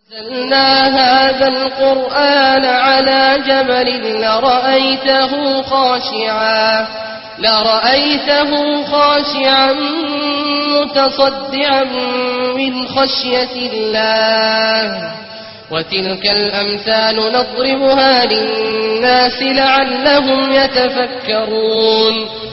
نزلنا هذا القرآن على جبل لرأيته خاشعا متصدعا من خشية الله وتلك الأمثال نضربها للناس لعلهم يتفكرون.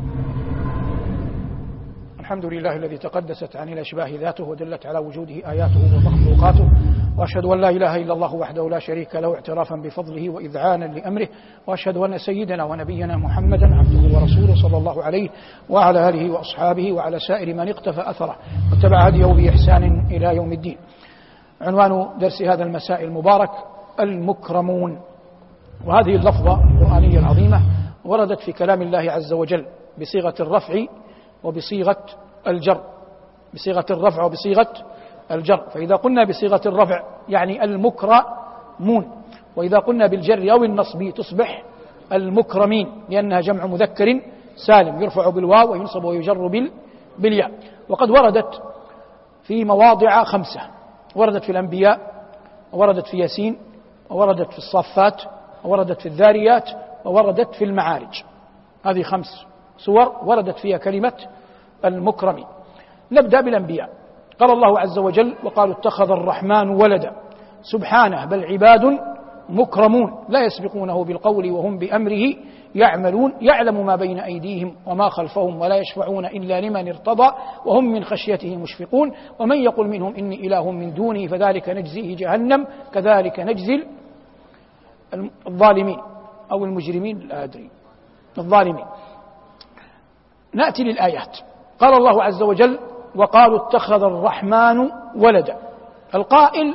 الحمد لله الذي تقدست عن الأشباه ذاته ودلت على وجوده آياته ومخلوقاته، وأشهد أن لا إله إلا الله وحده لا شريك له اعترافا بفضله وإذعانا لأمره، وأشهد أن سيدنا ونبينا محمدا عبده ورسوله صلى الله عليه وعلى آله وأصحابه وعلى سائر من اقتفى أثره واتبع هديه بإحسان إلى يوم الدين. عنوان درس هذا المساء المبارك المكرمون، وهذه اللفظة القرآنية العظيمة وردت في كلام الله عز وجل بصيغة الرفع وبصيغة الجر، بصيغة الرفع وبصيغة الجر. فإذا قلنا بصيغة الرفع يعني المكرمون، وإذا قلنا بالجر أو النصب تصبح المكرمين، لأنها جمع مذكر سالم يرفع بالواو وينصب ويجر بالياء. وقد وردت في مواضع 5، وردت في الأنبياء، ووردت في ياسين، ووردت في الصافات، ووردت في الذاريات، ووردت في المعارج. هذه 5 سور وردت فيها كلمة المكرمين. نبدأ بالأنبياء. قال الله عز وجل: وقالوا اتخذ الرحمن ولدا سبحانه بل عباد مكرمون لا يسبقونه بالقول وهم بأمره يعملون يعلم ما بين أيديهم وما خلفهم ولا يشفعون إلا لمن ارتضى وهم من خشيته مشفقون ومن يقل منهم إني إله من دونه فذلك نجزيه جهنم كذلك نجزي الظالمين أو المجرمين، لا أدري، الظالمين. نأتي للآيات. قال الله عز وجل: وقالوا اتخذ الرحمن ولدا. القائل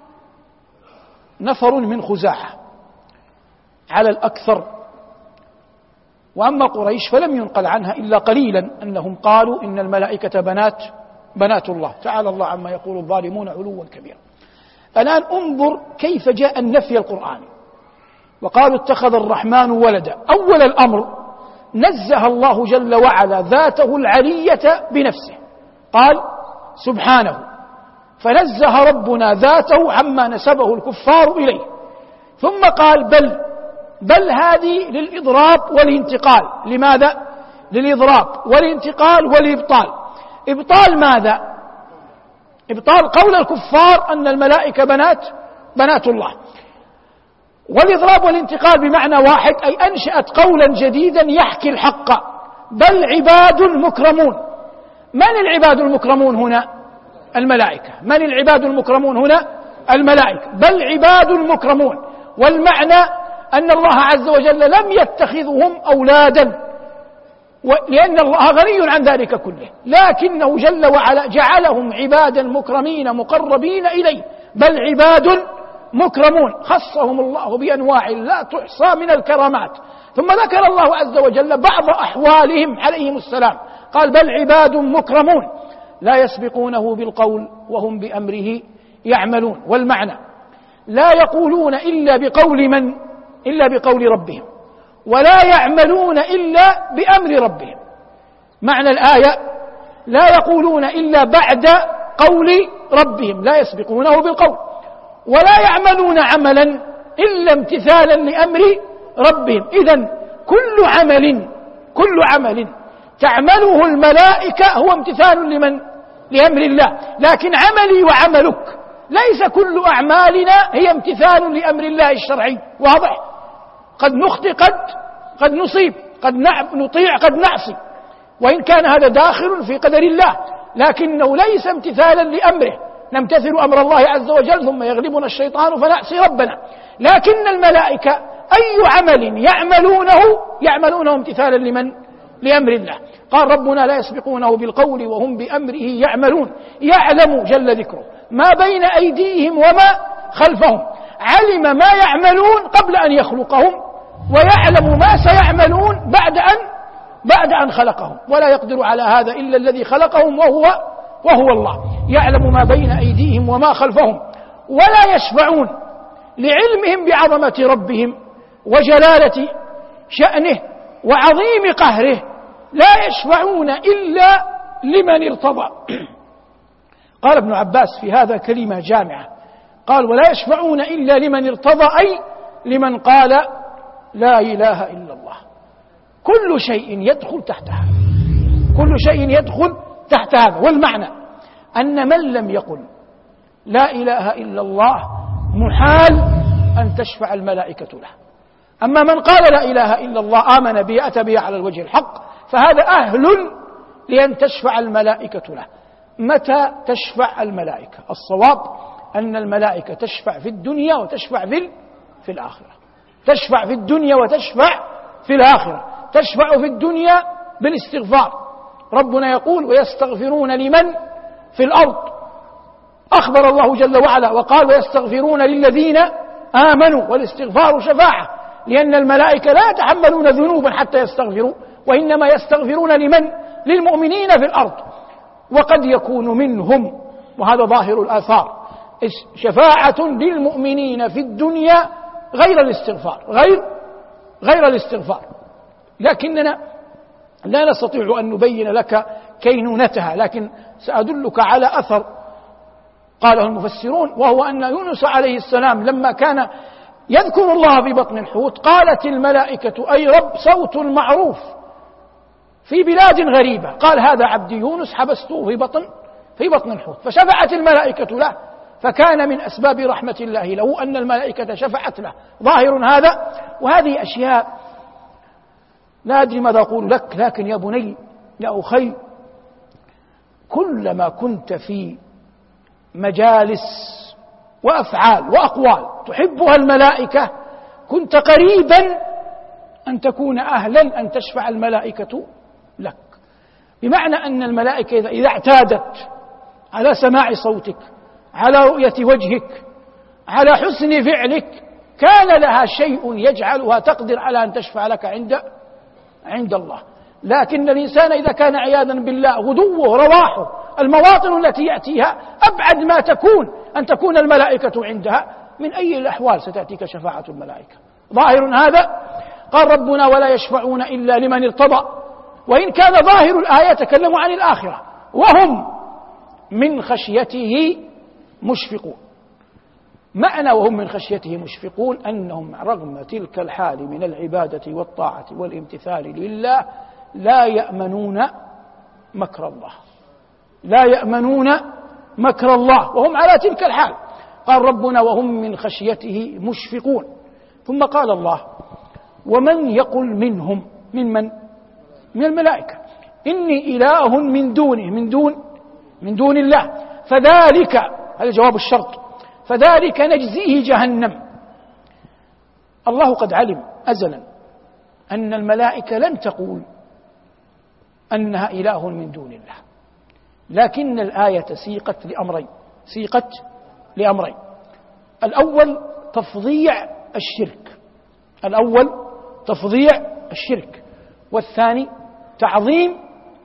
نفر من خزاعة على الأكثر، وأما قريش فلم ينقل عنها إلا قليلا أنهم قالوا إن الملائكة بنات الله، تعالى الله عما يقول الظالمون علوا كبيرا. الآن انظر كيف جاء النفي القرآني. وقالوا اتخذ الرحمن ولدا. أول الأمر نزه الله جل وعلا ذاته العلية بنفسه، قال سبحانه، فنزه ربنا ذاته عما نسبه الكفار إليه. ثم قال بل هذه للإضراب والانتقال. لماذا؟ للإضراب والانتقال والإبطال. إبطال ماذا؟ إبطال قول الكفار أن الملائكة بنات الله. والإضراب والانتقال بمعنى واحد، أي أنشأت قولا جديدا يحكي الحق. بل عباد مكرمون. من العباد المكرمون هنا؟ الملائكة. من العباد المكرمون هنا؟ الملائكة. بل عباد مكرمون. والمعنى أن الله عز وجل لم يتخذهم أولادا، لأن الله غني عن ذلك كله، لكنه جل وعلا جعلهم عبادا مكرمين مقربين إليه. بل عباد مكرمون، خصهم الله بأنواع لا تحصى من الكرامات. ثم ذكر الله عز وجل بعض أحوالهم عليهم السلام، قال بل عباد مكرمون لا يسبقونه بالقول وهم بأمره يعملون. والمعنى لا يقولون إلا بقول من؟ إلا بقول ربهم، ولا يعملون إلا بأمر ربهم. معنى الآية لا يقولون إلا بعد قول ربهم، لا يسبقونه بالقول، ولا يعملون عملا إلا امتثالا لأمر ربهم. إذن كل عمل تعمله الملائكة هو امتثال لمن؟ لأمر الله. لكن عملي وعملك ليس كل أعمالنا هي امتثال لأمر الله الشرعي. واضح؟ قد نخطئ، قد نصيب، قد نطيع، قد نعصي، وإن كان هذا داخل في قدر الله، لكنه ليس امتثالا لأمره. نمتثل أمر الله عز وجل ثم يغلبنا الشيطان فنعصي ربنا. لكن الملائكة أي عمل يعملونه امتثالا لمن؟ لأمر الله. قال ربنا لا يسبقونه بالقول وهم بأمره يعملون. يعلم جل ذكره ما بين أيديهم وما خلفهم. علم ما يعملون قبل أن يخلقهم، ويعلم ما سيعملون بعد أن خلقهم، ولا يقدر على هذا إلا الذي خلقهم وهو الله. يعلم ما بين أيديهم وما خلفهم ولا يشفعون لعلمهم بعظمة ربهم وجلالة شأنه وعظيم قهره، لا يشفعون إلا لمن ارتضى. قال ابن عباس في هذا كلمة جامعة، قال ولا يشفعون إلا لمن ارتضى، أي لمن قال لا إله إلا الله. كل شيء يدخل تحت هذا، كل شيء يدخل تحت هذا. والمعنى أن من لم يقل لا إله إلا الله محال أن تشفع الملائكة له. أما من قال لا إله إلا الله آمن به أتى به على الوجه الحق فهذا أهل لأن تشفع الملائكة له. متى تشفع الملائكة؟ الصواب أن الملائكة تشفع في الدنيا وتشفع في الآخرة. تشفع في الدنيا وتشفع في الآخرة. تشفع في الدنيا بالاستغفار، ربنا يقول ويستغفرون لمن في الأرض، أخبر الله جل وعلا وقال ويستغفرون للذين آمنوا، والاستغفار شفاعة، لأن الملائكة لا يتحملون ذنوبا حتى يستغفروا، وإنما يستغفرون لمن؟ للمؤمنين في الأرض. وقد يكون منهم، وهذا ظاهر الآثار، شفاعة للمؤمنين في الدنيا غير الاستغفار، غير الاستغفار. لكننا لا نستطيع أن نبين لك كينونتها، لكن سأدلك على أثر قاله المفسرون، وهو أن يونس عليه السلام لما كان يذكر الله في بطن الحوت قالت الملائكة أي رب صوت معروف في بلاد غريبة، قال هذا عبدي يونس حبسته في بطن الحوت، فشفعت الملائكة له، فكان من أسباب رحمة الله له أن الملائكة شفعت له. ظاهر هذا. وهذه أشياء لا أدري ماذا أقول لك، لكن يا بني يا أخي، كلما كنت في مجالس وأفعال وأقوال تحبها الملائكة كنت قريبا أن تكون أهلا أن تشفع الملائكة لك. بمعنى أن الملائكة إذا اعتادت على سماع صوتك، على رؤية وجهك، على حسن فعلك، كان لها شيء يجعلها تقدر على أن تشفع لك عند الله. لكن الإنسان إذا كان عياذا بالله غدوه رواحه المواطن التي يأتيها أبعد ما تكون أن تكون الملائكة عندها، من أي الأحوال ستأتيك شفاعة الملائكة؟ ظاهر هذا. قال ربنا ولا يشفعون إلا لمن ارتضى، وإن كان ظاهر الآية تكلموا عن الآخرة، وهم من خشيته مشفقون. معنى وهم من خشيته مشفقون أنهم رغم تلك الحال من العبادة والطاعة والامتثال لله لا يأمنون مكر الله، لا يأمنون مكر الله وهم على تلك الحال. قال ربنا وهم من خشيته مشفقون. ثم قال الله ومن يقل منهم، من الملائكة، إني إله من دونه، من دون الله، فذلك، هذا جواب الشرط، فذلك نجزيه جهنم. الله قد علم أزلا أن الملائكة لن تقول أنها إله من دون الله، لكن الآية سيقت لأمرين. الأول تفضيع الشرك، والثاني تعظيم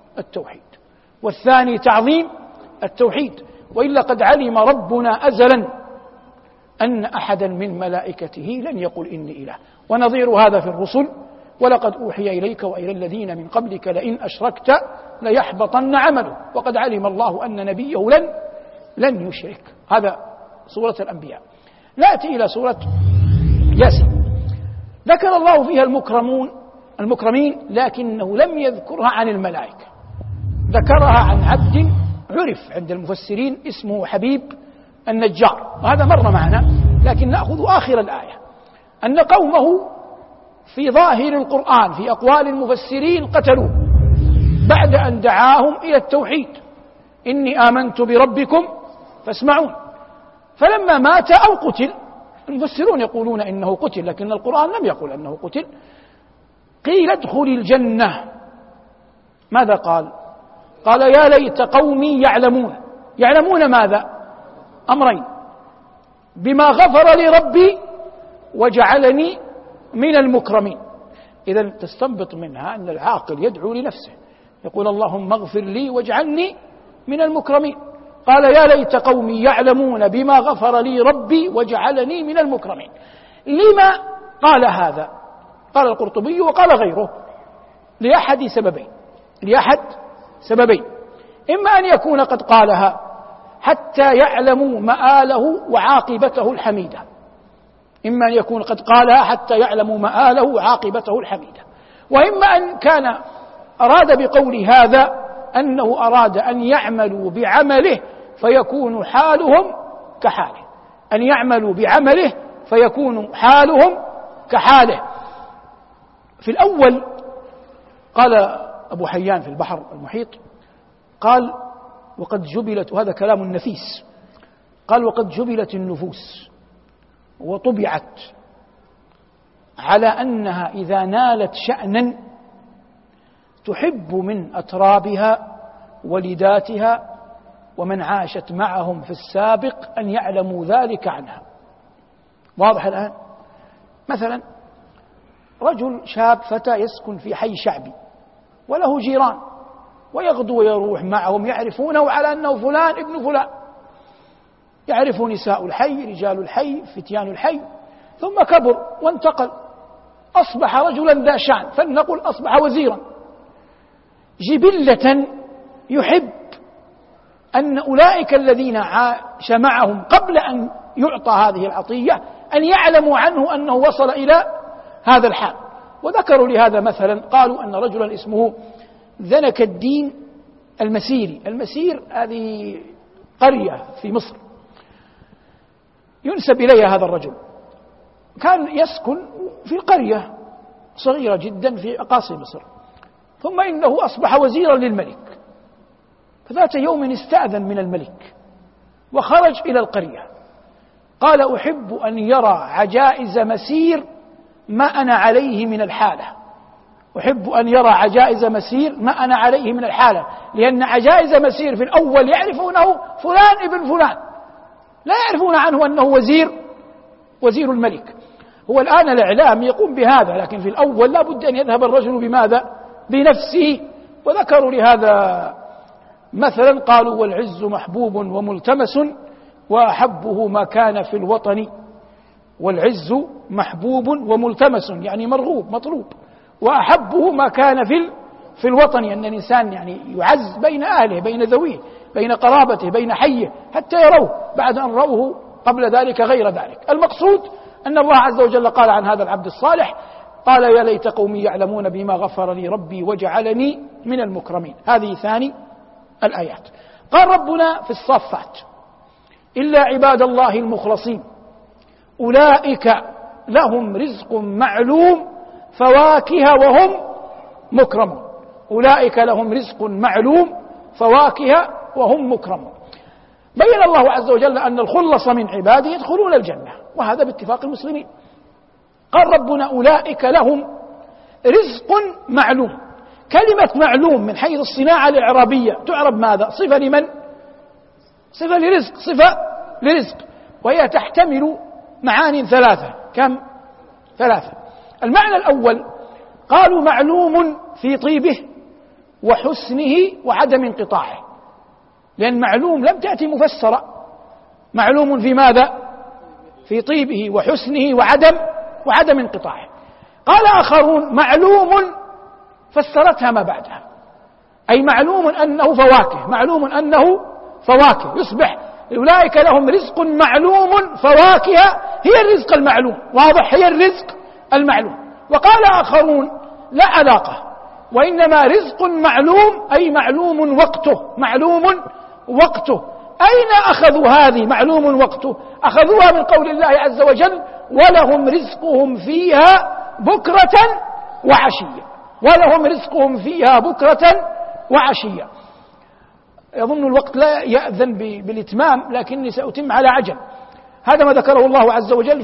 التوحيد. وإلا قد علم ربنا أزلا أن أحدا من ملائكته لن يقول إني إله. ونظير هذا في الرسل ولقد أوحي إليك وإلى الذين من قبلك لئن أشركت ليحبطن عمله، وقد علم الله أن نبيه لن يشرك. هذا سورة الأنبياء. نأتي إلى سورة ياسين، ذكر الله فيها المكرمين لكنه لم يذكرها عن الملائكة، ذكرها عن عبد عرف عند المفسرين اسمه حبيب النجار، وهذا مر معنا، لكن نأخذ آخر الآية أن قومه في ظاهر القرآن في أقوال المفسرين قتلوه بعد أن دعاهم إلى التوحيد، إني آمنت بربكم فاسمعون. فلما مات أو قتل، المفسرون يقولون إنه قتل لكن القرآن لم يقل أنه قتل، قيل ادخل الجنة. ماذا قال؟ قال يا ليت قومي يعلمون ماذا؟ أمرين: بما غفر لي ربي وجعلني من المكرمين. إذا تستنبط منها أن العاقل يدعو لنفسه، يقول اللهم اغفر لي واجعلني من المكرمين. قال يا ليت قومي يعلمون بما غفر لي ربي وجعلني من المكرمين. لما قال هذا؟ قال القرطبي وقال غيره لأحد سببين: إما أن يكون قد قالها حتى يعلموا مآله وعاقبته الحميدة. إما أن يكون قد قالها حتى يعلموا مآله وعاقبته الحميدة، وإما أن كان أراد بقول هذا أنه أراد أن يعملوا بعمله فيكون حالهم كحاله، أن يعملوا بعمله فيكون حالهم كحاله. في الأول قال أبو حيان في البحر المحيط، قال وقد جبلت، وهذا كلام نفيس، قال وقد جبلت النفوس وطبعت على أنها إذا نالت شأنا تحب من أترابها ولداتها ومن عاشت معهم في السابق أن يعلموا ذلك عنها. واضح الآن؟ مثلا رجل شاب فتى يسكن في حي شعبي وله جيران ويغدو ويروح معهم، يعرفونه على أنه فلان ابن فلان، يعرف نساء الحي، رجال الحي، فتيان الحي، ثم كبر وانتقل، أصبح رجلا ذا شأن، فلنقل أصبح وزيرا. جبلة يحب أن أولئك الذين عاش معهم قبل أن يعطى هذه العطية أن يعلموا عنه أنه وصل إلى هذا الحال. وذكروا لهذا مثلا، قالوا أن رجلا اسمه ذنك الدين المسيري. المسير هذه قرية في مصر ينسب إليها هذا الرجل، كان يسكن في قرية صغيرة جدا في أقاصي مصر، ثم إنه أصبح وزيرا للملك. فذات يوم استأذن من الملك وخرج إلى القرية، قال أحب أن يرى عجائز مسير ما أنا عليه من الحالة، أحب أن يرى عجائز مسير ما أنا عليه من الحالة، لأن عجائز مسير في الأول يعرفونه فلان ابن فلان، لا يعرفون عنه أنه وزير الملك. هو الآن الإعلام يقوم بهذا، لكن في الأول لا بد أن يذهب الرجل بماذا؟ بنفسه. وذكروا لهذا مثلا، قالوا والعز محبوب وملتمس وأحبه ما كان في الوطن، والعز محبوب وملتمس يعني مرغوب مطلوب، وأحبه ما كان في الوطن، أن الإنسان يعني يعز بين أهله، بين ذويه، بين قرابته، بين حيه، حتى يروه بعد أن روه قبل ذلك غير ذلك. المقصود أن الله عز وجل قال عن هذا العبد الصالح، قال يا ليت قومي يعلمون بما غفر لي ربي وجعلني من المكرمين. هذه ثاني الآيات. قال ربنا في الصافات إلا عباد الله المخلصين أولئك لهم رزق معلوم فواكه وهم مكرمون. أولئك لهم رزق معلوم فواكه وهم مكرمون. بين الله عز وجل أن الخلص من عباده يدخلون الجنة، وهذا باتفاق المسلمين. قال ربنا أولئك لهم رزق معلوم. كلمة معلوم من حيث الصناعة الإعرابية تعرب ماذا؟ صفة لمن؟ صفة لرزق، صفة لرزق، وهي تحتمل معاني ثلاثة. كم؟ ثلاثة. المعنى الأول قالوا معلوم في طيبه وحسنه وعدم انقطاعه، لأن معلوم لم تأتي مفسرة، معلوم في ماذا؟ في طيبه وحسنه وعدم انقطاعه. قال آخرون معلوم فسرتها ما بعدها، أي معلوم أنه فواكه، معلوم أنه فواكه، يصبح أولئك لهم رزق معلوم فواكه هي الرزق المعلوم، واضح، هي الرزق المعلوم. وقال آخرون لا علاقة، وإنما رزق معلوم أي معلوم وقته، معلوم وقته. أين أخذوا هذه معلوم وقته؟ أخذوها من قول الله عز وجل ولهم رزقهم فيها بكرة وعشية، ولهم رزقهم فيها بكرة وعشية. يظن الوقت لا يأذن بالإتمام، لكني سأتم على عجل. هذا ما ذكره الله عز وجل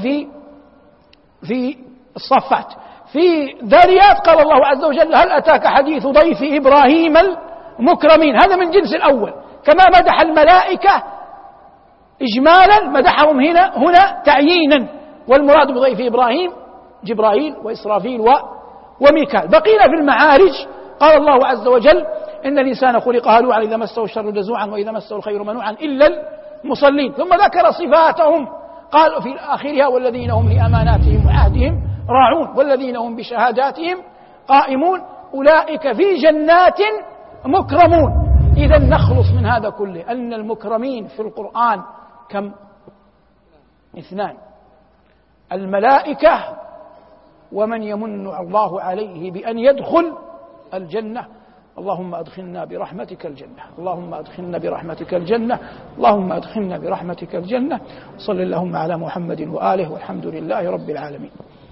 في الصافات. في ذاريات قال الله عز وجل هل أتاك حديث ضيف إبراهيم المكرمين، هذا من جنس الأول. كما مدح الملائكة إجمالا مدحهم هنا تعيينا، والمراد بضيف إبراهيم جبرائيل وإسرافيل وميكال. بقينا في المعارج قال الله عز وجل إن الإنسان خلق هلوعا إذا مسه الشر جزوعا وإذا مسه الخير منوعا إلا المصلين. ثم ذكر صفاتهم قال في آخرها والذين هم لأماناتهم وعهدهم راعون والذين هم بشهاداتهم قائمون أولئك في جنات مكرمون. إذا نخلص من هذا كله أن المكرمين في القرآن كم؟ 2: الملائكة ومن يمن الله عليه بأن يدخل الجنة. اللهم أدخلنا برحمتك الجنة، اللهم أدخلنا برحمتك الجنة، اللهم أدخلنا برحمتك الجنة. صل اللهم على محمد وآله، والحمد لله رب العالمين.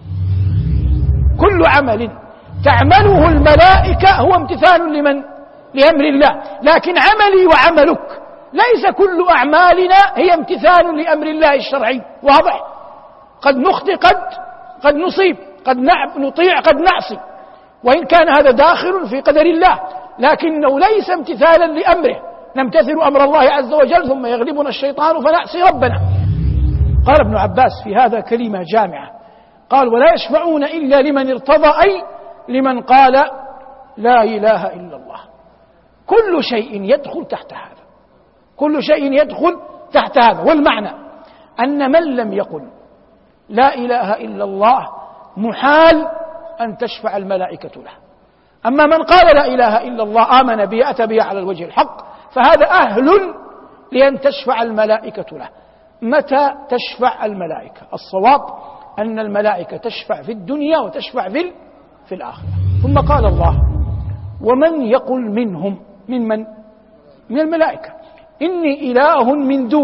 كل عمل تعمله الملائكة هو امتثال لأمر الله، لكن عملي وعملك ليس كل أعمالنا هي امتثال لأمر الله الشرعي. واضح؟ قد نخطئ، قد نصيب، قد نطيع، قد نعصي، وإن كان هذا داخل في قدر الله، لكنه ليس امتثالا لأمره. نمتثل أمر الله عز وجل ثم يغلبنا الشيطان فنعصي ربنا. قال ابن عباس في هذا كلمة جامعة، قال: ولا يشفعون إلا لمن ارتضى، أي لمن قال لا إله إلا الله. كل شيء يدخل تحت هذا، كل شيء يدخل تحت هذا. والمعنى أن من لم يقل لا إله إلا الله محال أن تشفع الملائكة له. أما من قال لا إله إلا الله، آمن به، أتى به على الوجه الحق، فهذا أهل لأن تشفع الملائكة له. متى تشفع الملائكة؟ الصواب أن الملائكة تشفع في الدنيا وتشفع في الآخرة. ثم قال الله: ومن يقل منهم، من الملائكة، إني إله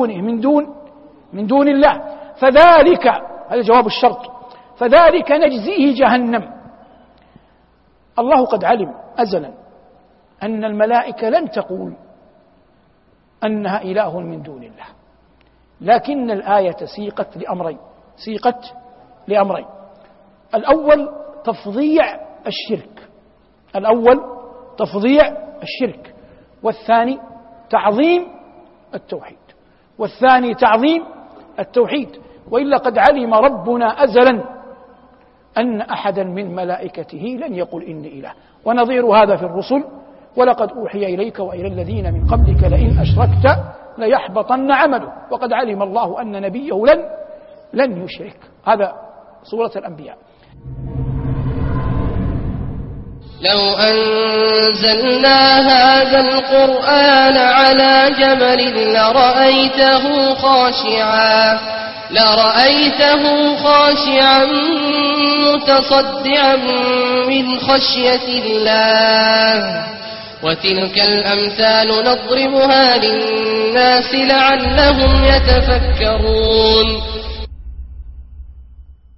من دون الله، فذلك، هذا جواب الشرط، فذلك نجزيه جهنم. الله قد علم أزلا أن الملائكة لن تقول أنها إله من دون الله، لكن الآية سيقت لأمرين. الأول تفضيع الشرك، والثاني تعظيم التوحيد. وإلا قد علم ربنا أزلا أن أحدا من ملائكته لن يقول إني إله. ونظير هذا في الرسل: ولقد أوحي إليك وإلى الذين من قبلك لئن أشركت ليحبطن عمله. وقد علم الله أن نبيه لن يشرك. هذا سورة الأنبياء. لو أنزلنا هذا القرآن على جبل لرأيته خاشعا متصدعا من خشية الله. وتلك الأمثال نضربها للناس لعلهم يتفكرون.